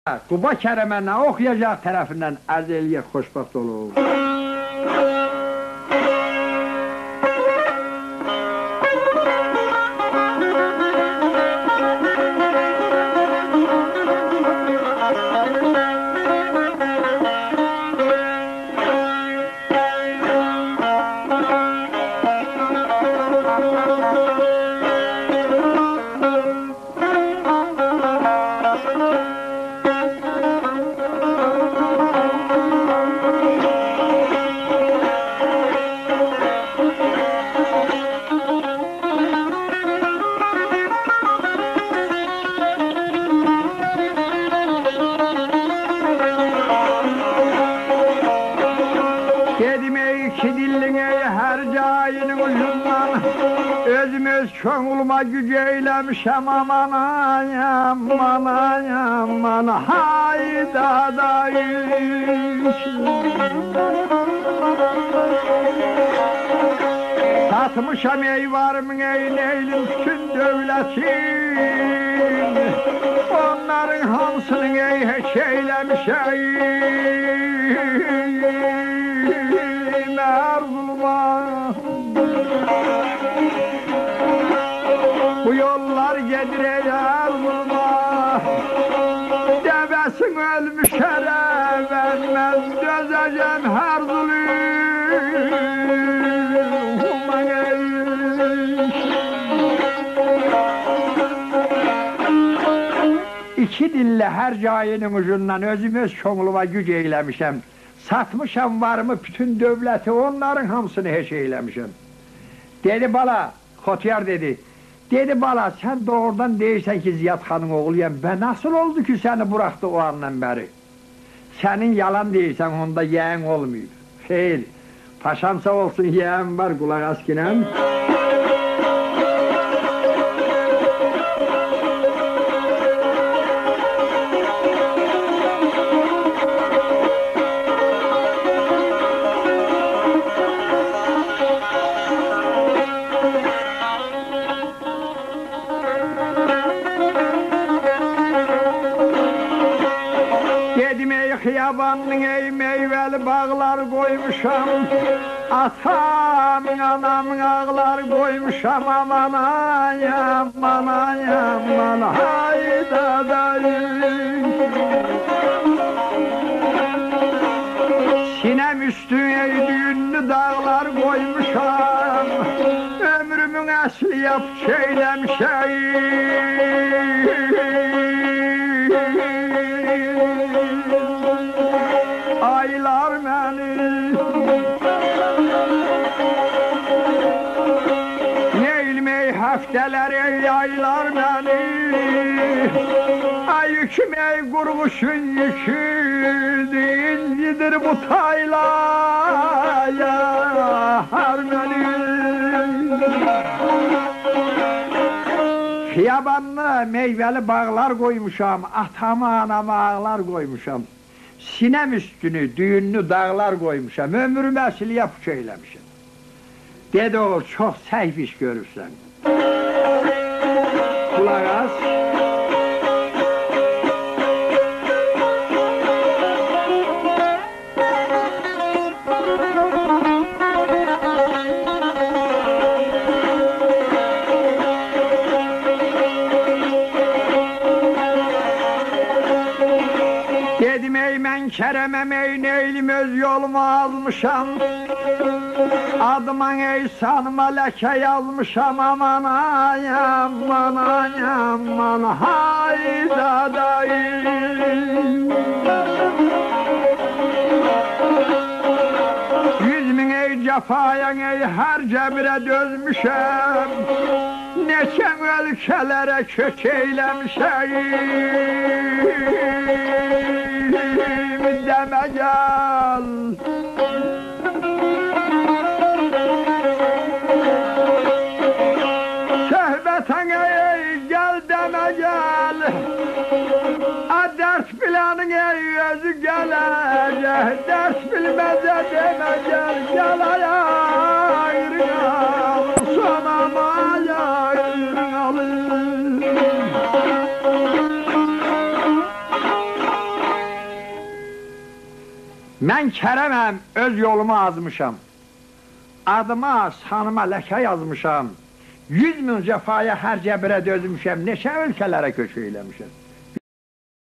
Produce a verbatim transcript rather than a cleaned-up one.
Quba Kərəmənə oxuyacaq tərəfindən ərz eləyək, xoşbəxt olur. Köngülüma güc eylemişem aman aman aman hayda dayış. Satmışam ey varımın ey neylim bütün devletin, onların hamsının ey hiç eylemişeyim Erzurum'a. Bu yollar gedir Erzurum'a, devesin ölmüş hele vermez dözeceğim her zulüm. İki dille her cayinin ucundan özüm öz çoğuluma güc eylemişem. Satmışam varımı bütün devleti, onların hamsını hiç eylemişem. Dedi bala, Xotiyar dedi. Dedi bala, sen doğrudan değilsen ki Ziyad Xan'ın oğluyam, ben nasıl oldu ki seni bıraktı o andan beri? Senin yalan değilsen onda yeğen olmuyor. Hayır, paşam sağ olsun yeğen var kulak askinem. Yabanın ey meyveli bağlar koymuşam, atamın anamın ağlar koymuşam aman aman aman hayda dayım. Sinem üstüne düğünlü dağlar koymuşam, ömrümün asli yap şeylem şey. Aylar beni Neylmey hafteler ey aylar beni, ay yüküm ey kurmuşun yükü, incidir bu taylaya har beni. Xiyabanlı meyveli bağlar koymuşam, atama anama ağlar koymuşam. Sinem üstünü, düğünlü dağlar koymuşam, ömrümü əsli yapış eylemişim. Dedi oğul, çok səhv iş görürsən. Kulak az. Keremem ey neylim öz yoluma almışam, adıma ey sanıma leke yazmışam aman aman aman hayda dayım. Yüzümün ey cefayan ey her cebire dözmüşem, neçen ülkelere kök eylemişeyim. Deme gel, söhbetine ey gel deme gel, a ders planın ey özü gelecek, ders bilmeze deme gel, gel ayağırına, sonama ayağırına alın. Mən Kərəməm, öz yolumu azmışam. Adıma, sanıma ləkə yazmışam. Yüz min cəfaya hər cəbirə dözmüşəm, neçə ölkələrə köç eyləmişəm.